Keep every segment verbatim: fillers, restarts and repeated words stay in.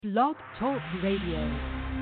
Blog Talk Radio.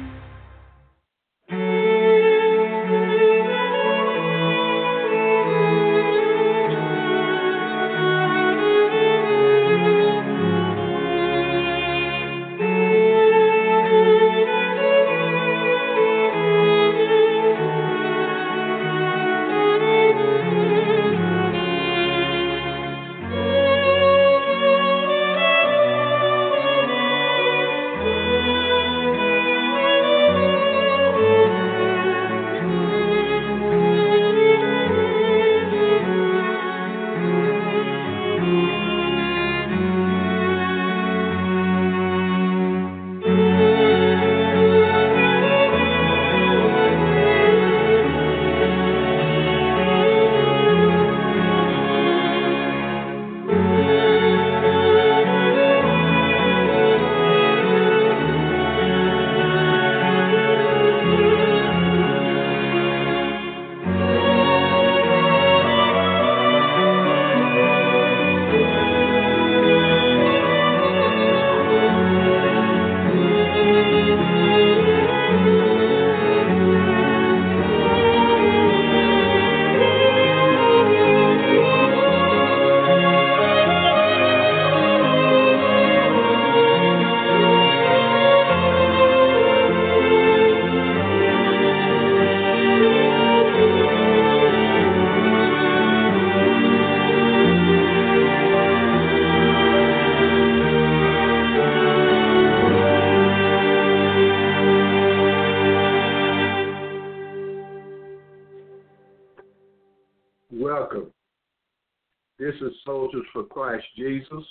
Welcome. This is Soldiers for Christ Jesus.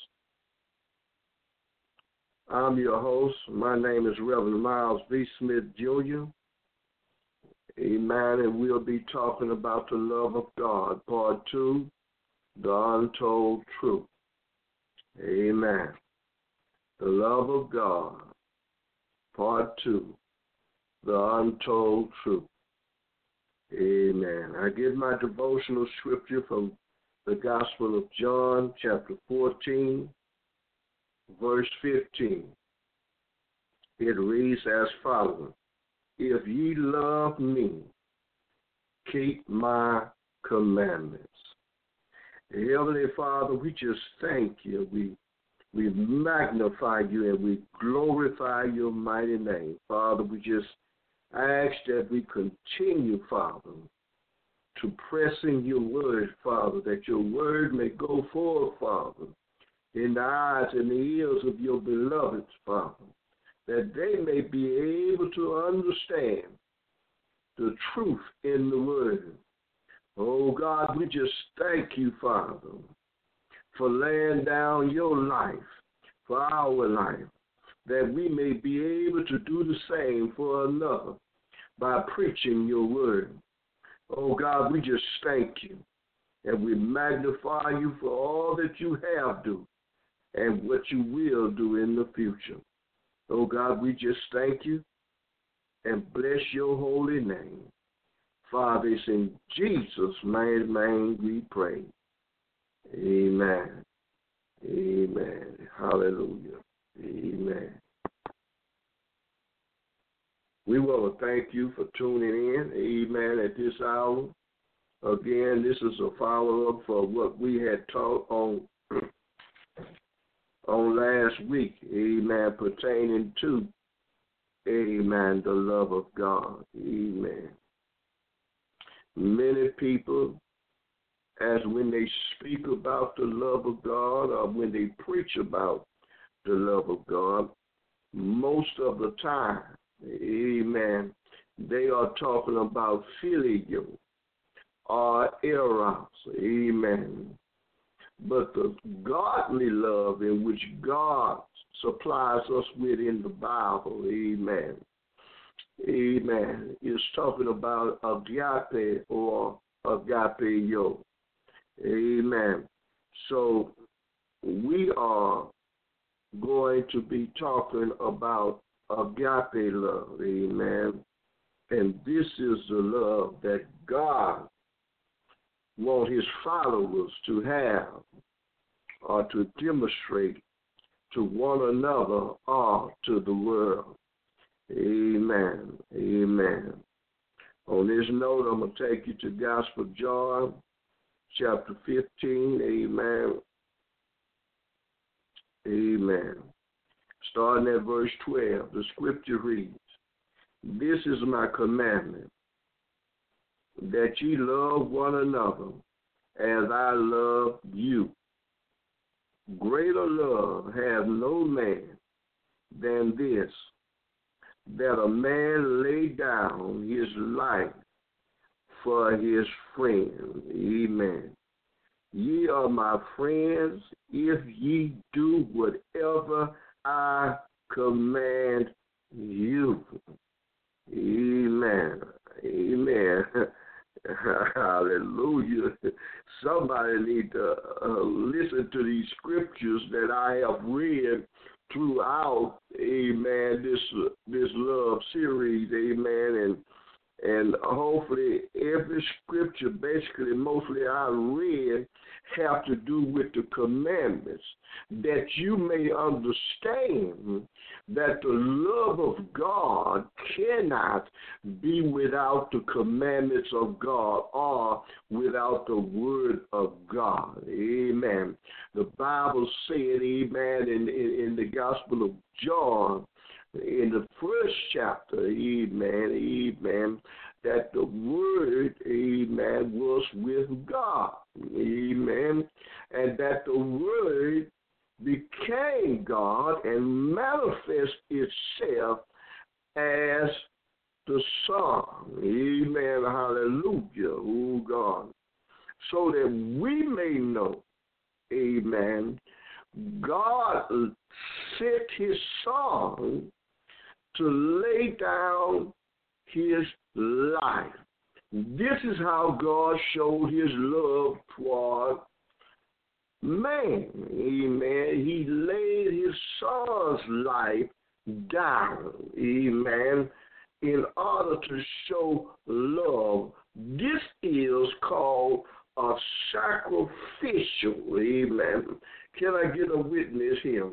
I'm your host. My name is Reverend Miles B. Smith, Junior Amen. And we'll be talking about the love of God, part two, the untold truth. Amen. The love of God, part two, the untold truth. Amen. I give my devotional scripture from the Gospel of John, chapter fourteen, verse fifteen. It reads as follows: If ye love me, keep my commandments. Heavenly Father, we just thank you. We we magnify you and we glorify your mighty name. Father, we just ask that we continue, Father, to press in your word, Father, that your word may go forth, Father, in the eyes and the ears of your beloveds, Father, that they may be able to understand the truth in the word. Oh, God, we just thank you, Father, for laying down your life for our life, that we may be able to do the same for another by preaching your word. Oh, God, we just thank you, and we magnify you for all that you have done and what you will do in the future. Oh, God, we just thank you and bless your holy name. Father, it's in Jesus' mighty name we pray. Amen. Amen. Hallelujah. Amen. We want to thank you for tuning in, amen, at this hour. Again, this is a follow-up for what we had taught on, on last week, amen, pertaining to, amen, the love of God, amen. Many people, as when they speak about the love of God or when they preach about the love of God, most of the time, amen, they are talking about phileo or eros, amen. But the godly love in which God supplies us with in the Bible, amen, amen, is talking about agape or agapeo. Amen. So we are going to be talking about agape love. Amen. And this is the love that God wants his followers to have or to demonstrate to one another or to the world. Amen. Amen. On this note, I'm going to take you to Gospel of John, chapter fifteen. Amen. Amen. Starting at verse twelve, the scripture reads, "This is my commandment, that ye love one another as I love you. Greater love hath no man than this, that a man lay down his life for his friend." Amen. "Ye are my friends if ye do whatever I command you." Amen. Amen. Hallelujah. Somebody need to uh, listen to these scriptures that I have read throughout, amen, this uh, this love series, amen, and and hopefully every scripture, basically mostly I read, have to do with the commandments, that you may understand that the love of God cannot be without the commandments of God or without the word of God. Amen. The Bible said, amen, in, in, in the Gospel of John, in the first chapter, amen, amen, that the word, amen, was with God, amen, and that the word became God and manifest itself as the Son, amen, hallelujah, oh God, so that we may know, amen, God sent his Son to lay down his life. This is how God showed his love toward man. Amen. He laid his Son's life down. Amen. In order to show love. This is called a sacrificial. Amen. Can I get a witness here?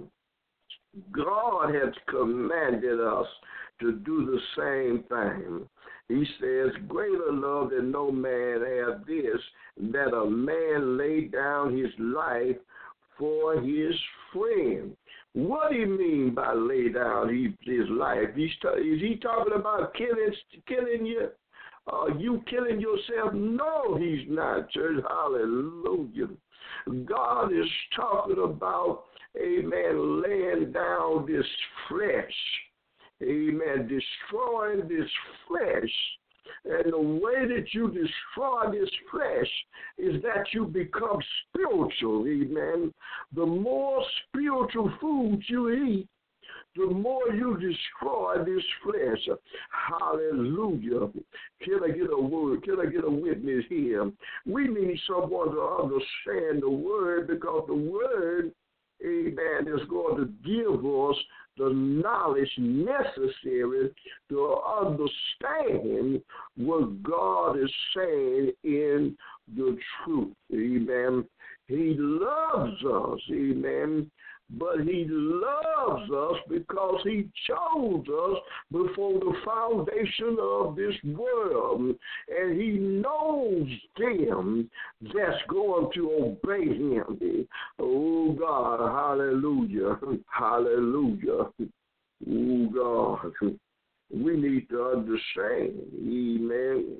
God has commanded us to do the same thing. He says, "Greater love than no man hath this, that a man lay down his life for his friend." What do you mean by lay down his life? He's ta- is he talking about killing, killing you? Are you killing yourself? No, he's not, church. Hallelujah. God is talking about, amen, laying down this flesh. Amen. Destroying this flesh. And the way that you destroy this flesh is that you become spiritual. Amen. The more spiritual food you eat, the more you destroy this flesh. Hallelujah. Can I get a word? Can I get a witness here? We need someone to understand the word, because the word, amen, is going to give us the knowledge necessary to understand what God is saying in the truth. Amen. He loves us. Amen. But he loves us because he chose us before the foundation of this world. And he knows them that's going to obey him. Oh, God, hallelujah, hallelujah. Oh, God, we need to understand, amen.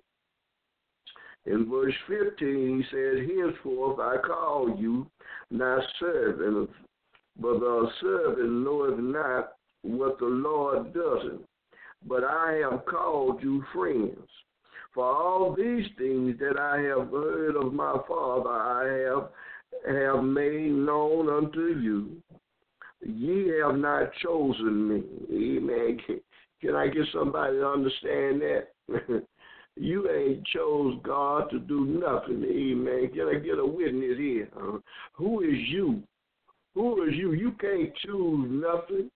In verse fifteen, he says, "Henceforth I call you not servant, but the servant knoweth not what the Lord doeth. But I have called you friends. For all these things that I have heard of my Father, I have, have made known unto you. Ye have not chosen me." Amen. Can I get somebody to understand that? You ain't chose God to do nothing. Amen. Can I get a witness here? Uh, who is you? Who is you? You can't choose nothing.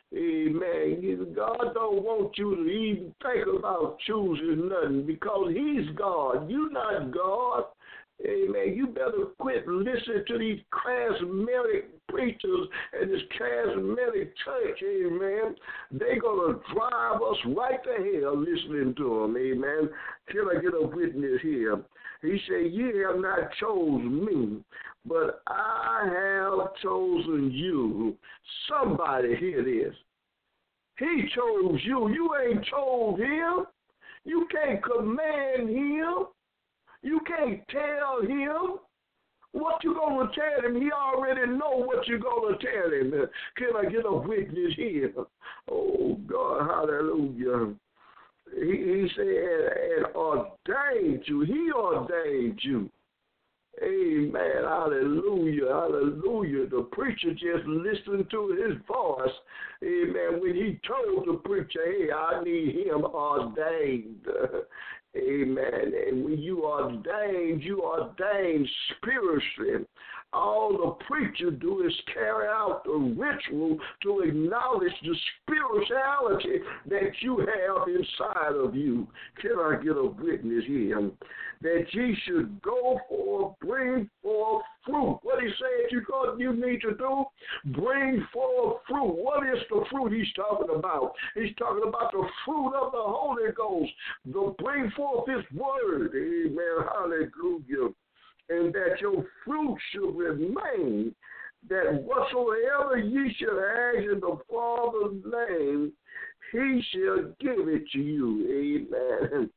Amen. God don't want you to even think about choosing nothing, because he's God. You not God. Amen. You better quit listening to these charismatic preachers and this charismatic church, amen, they're going to drive us right to hell listening to them, amen. Can I get a witness here? He said, ye have not chosen me, but I have chosen you. Somebody hear this. He chose you. You ain't chose him. You can't command him. You can't tell him. What you going to tell him? He already know what you're going to tell him. Can I get a witness here? Oh, God, hallelujah. He, he said, and ordained you. He ordained you. Amen. Hallelujah. Hallelujah. The preacher just listened to his voice. Amen. When he told the preacher, hey, I need him ordained. Amen. And when you ordained, you ordained spiritually. All the preacher do is carry out the ritual to acknowledge the spirituality that you have inside of you. Can I get a witness here? That ye should go forth, bring forth fruit. What he said you got, you need to do? Bring forth fruit. What is the fruit he's talking about? He's talking about the fruit of the Holy Ghost. The bring forth his word. Amen. Hallelujah. And that your fruit should remain, that whatsoever ye shall ask in the Father's name, he shall give it to you. Amen.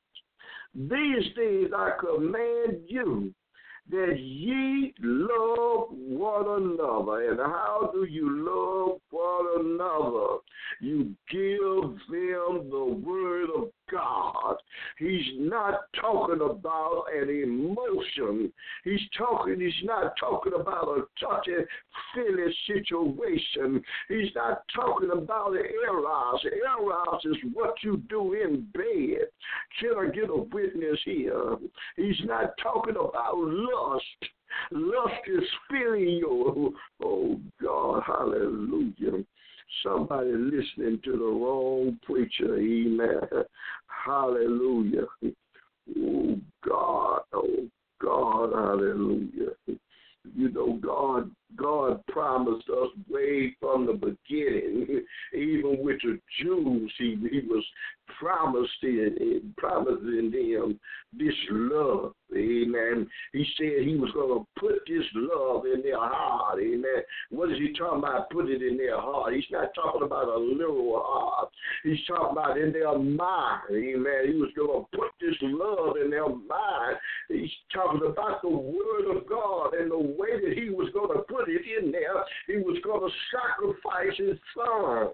These things I command you, that ye love one another. And how do you love one another? You give them the word of God. He's not talking about an emotion. He's talking, he's not talking about a touchy-feely situation. He's not talking about eros. Eros is what you do in bed. Can I get a witness here? He's not talking about lust. Lust is feeling your, oh God, hallelujah. Somebody listening to the wrong preacher, amen. Hallelujah. Oh God, oh God, hallelujah. You know, God, God promised us way from the beginning, even with the Jews, he, he was promised in, promising them this love, amen. He said he was going to put this love in their heart, amen. What is he talking about, put it in their heart? He's not talking about a literal heart. He's talking about in their mind, amen. He was going to put this love in their mind. He's talking about the word of God and the way that he was going to put it in there. He was going to sacrifice his son.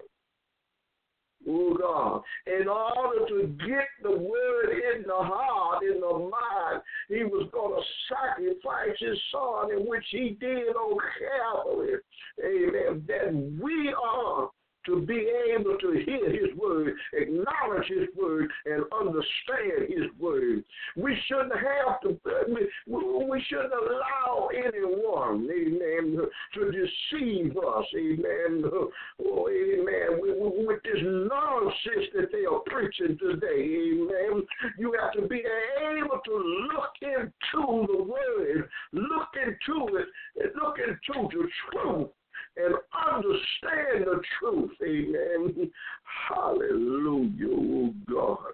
Oh, God. In order to get the word in the heart, in the mind, he was going to sacrifice his son, in which he did on Calvary. Amen. That we are to be able to hear his word, acknowledge his word, and understand his word. We shouldn't have to, we shouldn't allow anyone, amen, to deceive us, amen. Oh, amen. With this nonsense that they are preaching today, amen, you have to be able to look into the word, look into it, and look into the truth, and understand the truth, amen. Hallelujah, oh God.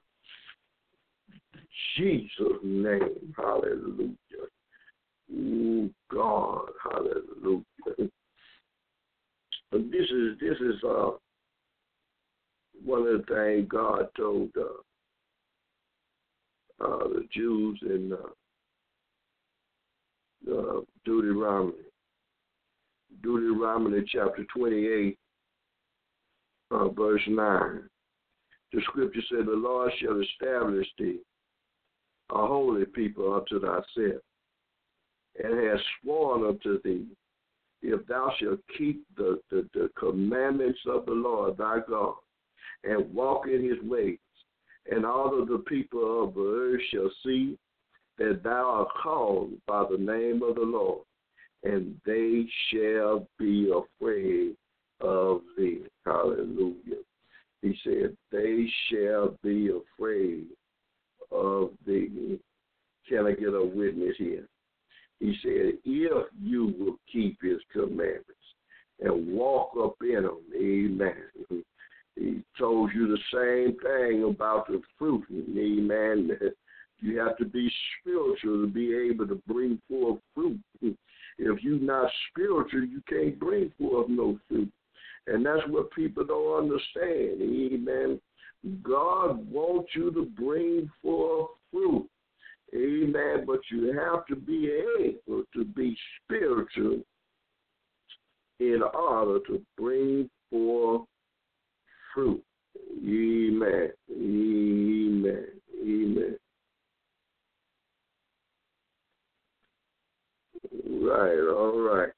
Jesus' name, hallelujah. Oh God, hallelujah. But this is this is uh one of the things God told uh, uh, the Jews in uh, uh, Deuteronomy. Deuteronomy chapter twenty-eight, uh, verse nine. The scripture said, the Lord shall establish thee a holy people unto thyself, and has sworn unto thee, if thou shalt keep the, the, the commandments of the Lord thy God, and walk in his ways, and all of the people of the earth shall see that thou art called by the name of the Lord, and they shall be afraid of thee. Hallelujah. He said, they shall be afraid of thee. Can I get a witness here? He said, if you will keep his commandments. told you the same thing about the fruit. Amen. You have to be spiritual to be able to bring forth fruit. If you're not spiritual, you can't bring forth no fruit. And that's what people don't understand. Amen. God wants you to bring forth fruit. Amen. But you have to be able to be spiritual in order to bring forth fruit. Amen. Amen. Amen. Right, all right.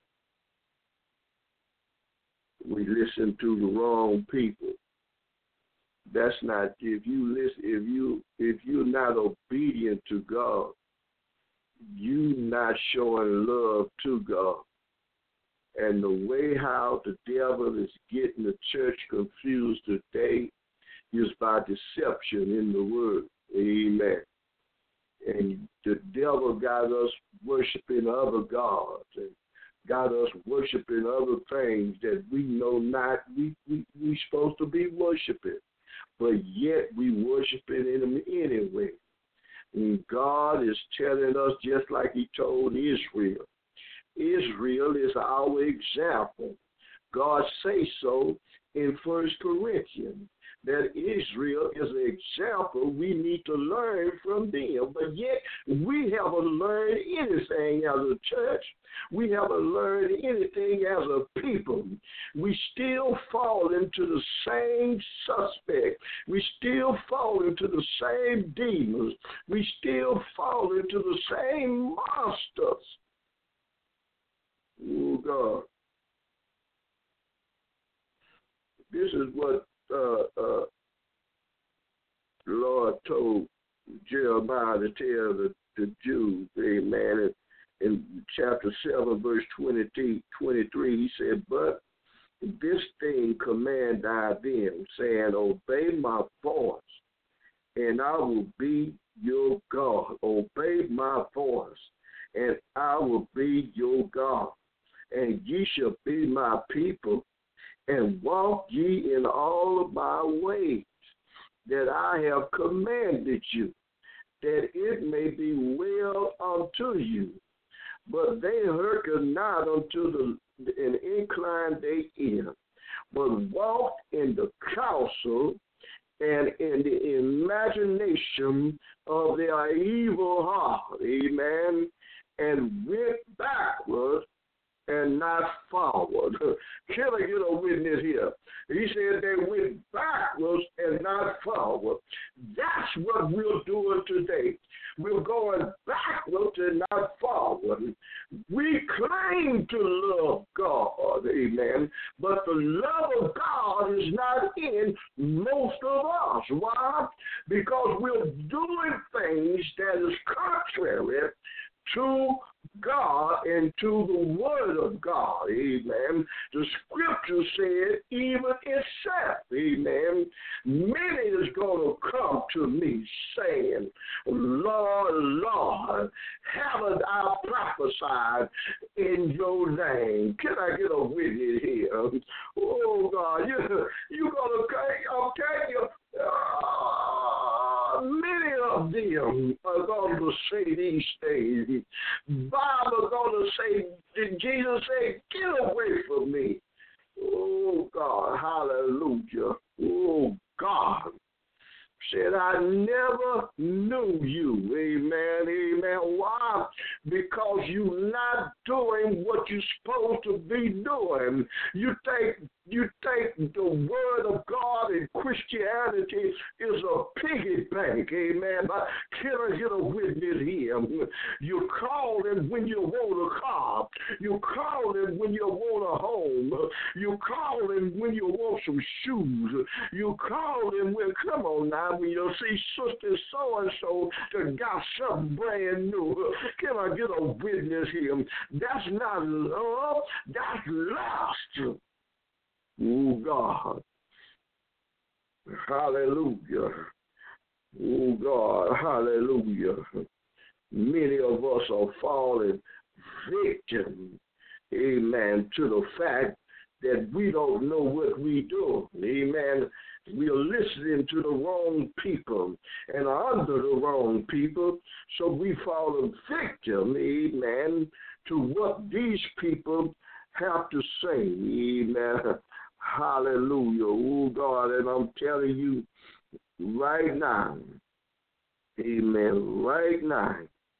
We listen to the wrong people. That's not if you listen if you if you're not obedient to God, you not showing love to God. And the way how the devil is getting the church confused today is by deception in the word. Amen. And the devil got us worshiping other gods and got us worshiping other things that we know not we we we supposed to be worshiping, but yet we worshiping them anyway. And God is telling us just like He told Israel. Israel is our example. God says so in First Corinthians that Israel is an example we need to learn from them. But yet we haven't learned anything as a church. We haven't learned anything as a people. We still fall into the same suspect. We still fall into the same demons. We still fall into the same monsters. Oh, God. This is what uh, uh, the Lord told Jeremiah to tell the, the Jews, amen. In, in chapter seven, verse twenty-three, he said, but this thing command I them, saying, obey my voice, and I will be your God. Obey my voice, and I will be your God. And ye shall be my people, and walk ye in all of my ways that I have commanded you, that it may be well unto you. But they hearken not unto the an incline they ear, but walked in the counsel and in the imagination of their evil heart, amen, and went backward and not forward. Can I get a witness here? He said they went backwards and not forward. That's what we're doing today. We're going backwards and not forward. We claim to love God, amen, but the love of God is not in most of us. Why? Because we're doing things that is contrary to God and to the word of God, amen. The scripture said, even itself, amen, many is going to come to me saying, Lord, Lord, haven't I prophesied in your name? Can I get a witness here? Oh, God, you, you're going to, I'll tell you, uh, many of them are going to say these things. Bible going to say, did Jesus say, get away from me? Oh, God, hallelujah. Oh, God. Said, I never knew you. Amen, amen. Why? Because you're not doing what you're supposed to be doing. You think you think the word of God in Christianity is a piggy bank. Amen. But can I get a witness here? You call him when you want a car. You call him when you want a home. You call him when you want some shoes. You call him when, come on now, when you see sister so-and-so that got something brand new. Can I get a witness here? That's not love. That's lust. Oh, God. Hallelujah. Oh, God. Hallelujah. Many of us are falling victim, amen, to the fact that we don't know what we do. Amen. We are listening to the wrong people and under the wrong people, so we fall a victim, amen, to what these people have to say, amen. Hallelujah. Oh, God, and I'm telling you right now, amen, right now,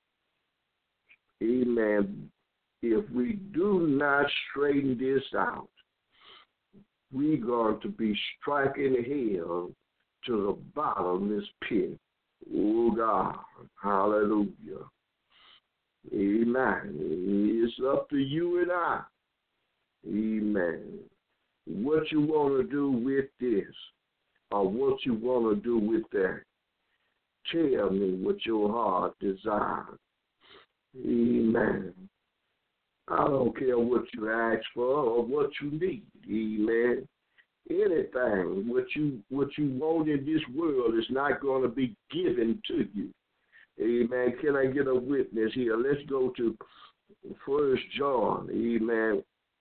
amen, if we do not straighten this out, we're going to be striking hell to the bottomless pit. Oh, God. Hallelujah. Amen. It's up to you and I. Amen. What you want to do with this or what you want to do with that. Tell me what your heart desires. Amen. I don't care what you ask for or what you need. Amen. Anything, what you what you want in this world is not going to be given to you. Amen. Can I get a witness here? Let's go to First John. Amen.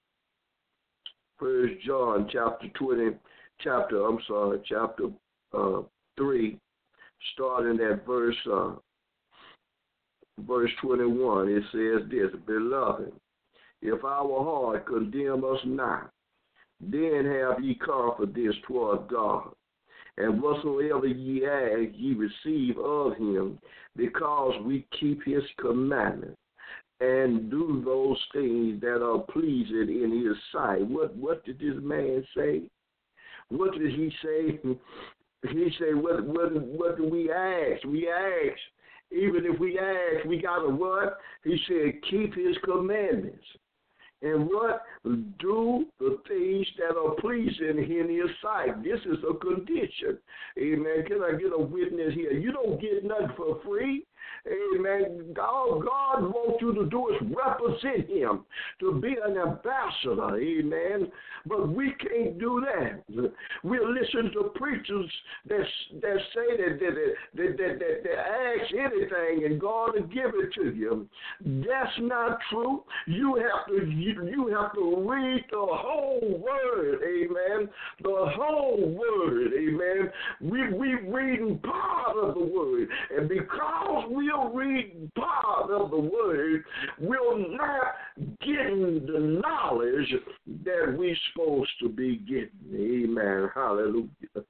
First John chapter twenty, chapter, I'm sorry, chapter uh, three, starting at verse uh, verse twenty-one. It says this, Beloved, if our heart condemn us not, then have ye confidence toward God. And whatsoever ye ask, ye receive of him, because we keep his commandments and do those things that are pleasing in his sight. What what did this man say? What did he say? He said, what what what do we ask? We ask. Even if we ask, we got to what? He said, keep his commandments. And what? Do the things that are pleasing in his sight. This is a condition. Amen. Can I get a witness here? You don't get nothing for free. Amen. All God wants you to do is represent him, to be an ambassador. Amen. But we can't do that. We'll listen to preachers that, that say that, that, that, that, that, that ask anything and God will give it to you. That's not true. You have to you, you have to read the whole word. Amen. The whole word. Amen. We we reading part of the word. And because we are reading part of the word, we're not getting the knowledge that we're supposed to be getting. Amen. Hallelujah.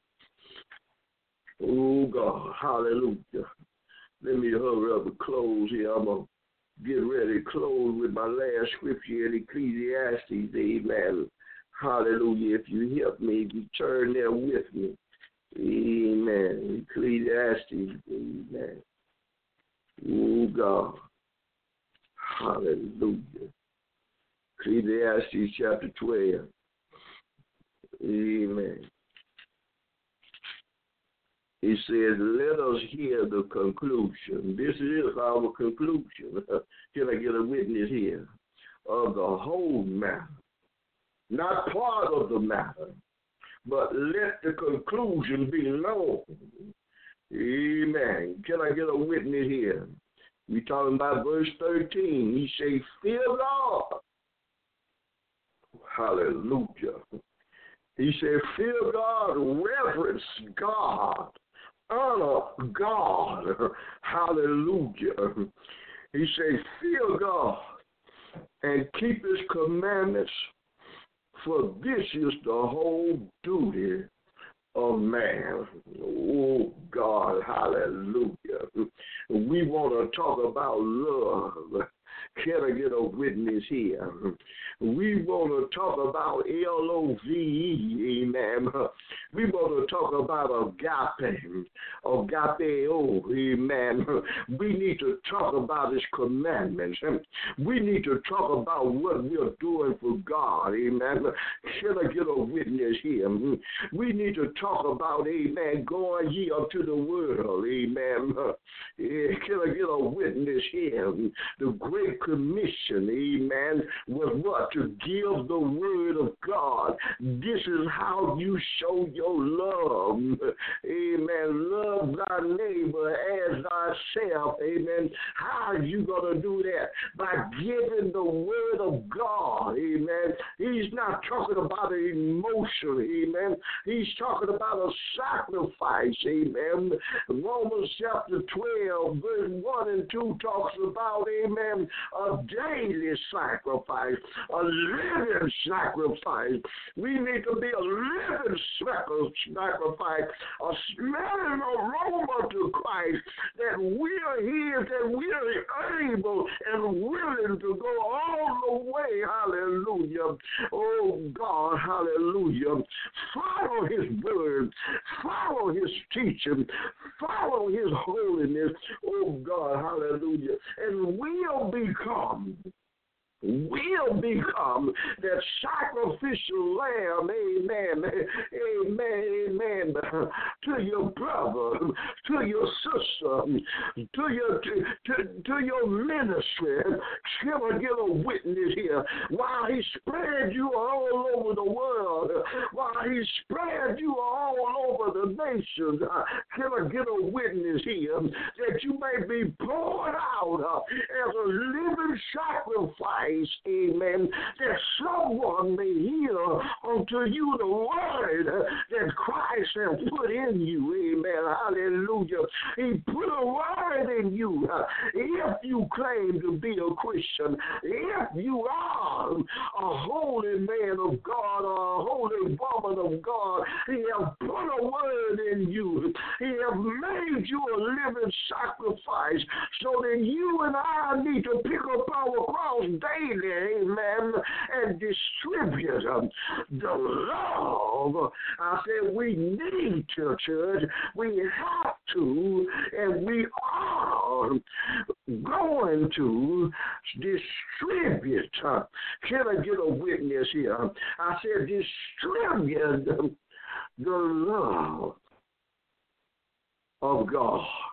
Oh, God. Hallelujah. Let me hurry up and close here. I'm going to get ready to close with my last scripture in Ecclesiastes. Amen. Hallelujah. If you help me, if you turn there with me. Amen. Ecclesiastes. Amen. Oh, God. Hallelujah. Ecclesiastes chapter twelve. Amen. He says, let us hear the conclusion. This is our conclusion. Can I get a witness here? Of the whole matter. Not part of the matter, but let the conclusion be known. Amen. Can I get a witness here? We talking about verse thirteen. He say, fear God. Hallelujah. He said, fear God, reverence God, honor God. Hallelujah. He said, fear God and keep his commandments, for this is the whole duty of man. Oh, God, hallelujah. We want to talk about love. Can I get a witness here? We want to talk about L O V E, amen. We want to talk about agape, agapeo, amen. We need to talk about his commandments. We need to talk about what we're doing for God, amen. Can I get a witness here? We need to talk about, amen, going ye unto the world, amen. Can I get a witness here? The Great Commission, amen, was what? To give the word of God. This is how you show your love. Amen. Love thy neighbor as thyself. Amen. How are you going to do that? By giving the word of God. Amen. He he's not talking about an emotion, amen. He's talking about a sacrifice, amen. Romans chapter twelve, verse one and two talks about, amen, a daily sacrifice, a living sacrifice. We need to be a living sacrifice, a smelling aroma to Christ, that we are here, that we are able and willing to go all the way, hallelujah. Oh God, hallelujah. Follow his word, follow his teaching, follow his holiness, oh God, hallelujah, and we'll become will become that sacrificial lamb, amen, amen, amen, to your brother, to your sister, to your to, to, to your ministry. Can I get a witness here? While he spread you all over the world, while he spread you all over the nations, can I get a witness here that you may be poured out as a living sacrifice, amen, that someone may hear unto you the word that Christ has put in you, amen, hallelujah. He put a word in you. If you claim to be a Christian, if you are a holy man of God or a holy woman of God, he has put a word in you. He has made you a living sacrifice so that you and I need to pick up our cross daily, amen, and distribute um, the love. I said we need to, church. We have to, and we are going to distribute. Uh, can I get a witness here? I said distribute the love of God.